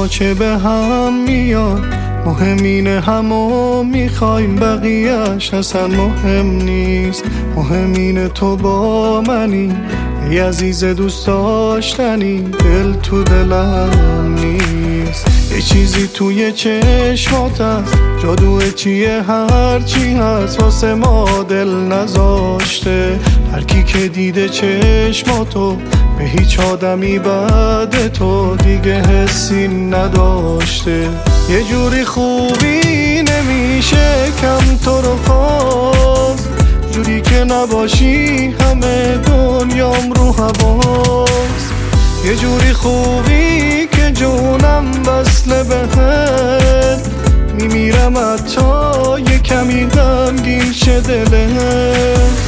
ما چه به هم میاد، مهم اینه همو میخوایم، بقیهش اصلا مهم نیست. مهم اینه تو با منی، ای عزیز دوست داشتنی، دل تو دلم نیست. یه چیزی توی چشمات هست، جادوه چیه هرچی هست واسه ما دل نذاشته. هر کی که دیده چشماتو به هیچ آدمی بعد تو دیگه حسی نداشته. یه جوری خوبی نمیشه کم تو رو خواست، جوری که نباشی همه دنیام رو هواست. یه جوری خوبی که جونم وصله بهت، میمیرم حتی یه کمی غمگین شه دلت.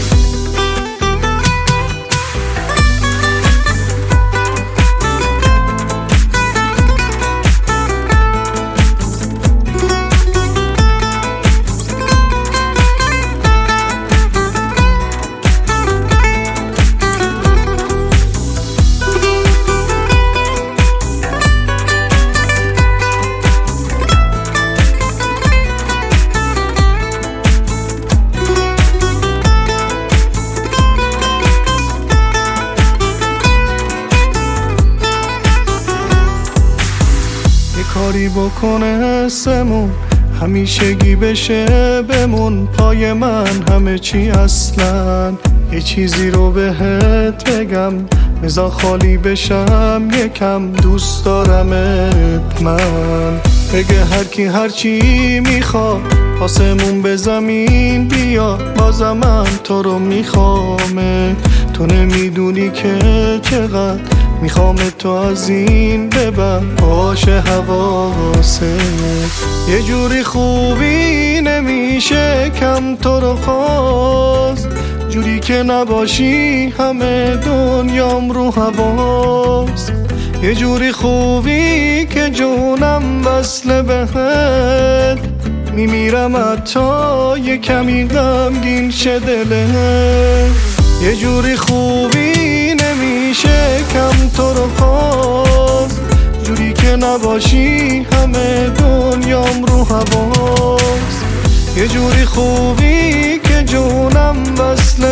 کاری بکنه حسمون همیشگی بشه بمون، پای من همه چی اصلا. یه چیزی رو بهت بگم بذار خالی بشم یکم، دوست دارمت من. بگه هر کی هر چی میخواد، آسمون به زمین بیا، بازم من تو رو میخوامه. تو نمیدونی که چقدر میخوام تو از این ببر، باشه حواست. یه جوری خوبی نمیشه کم تو رو خواست، جوری که نباشی همه دنیام رو هواست. یه جوری خوبی که جونم وصله بهت، میمیرم حتی یه کمی غمگین شه دلت. یه جوری خوبی نمیشه کم تو رو خواست، جوری که نباشی همه دنیام رو هواست. یه جوری خوبی که جونم وصله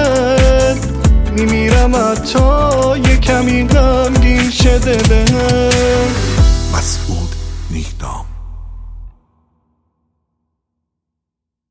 بهت، میمیرم حتی یه کمی غمگین شه دلت.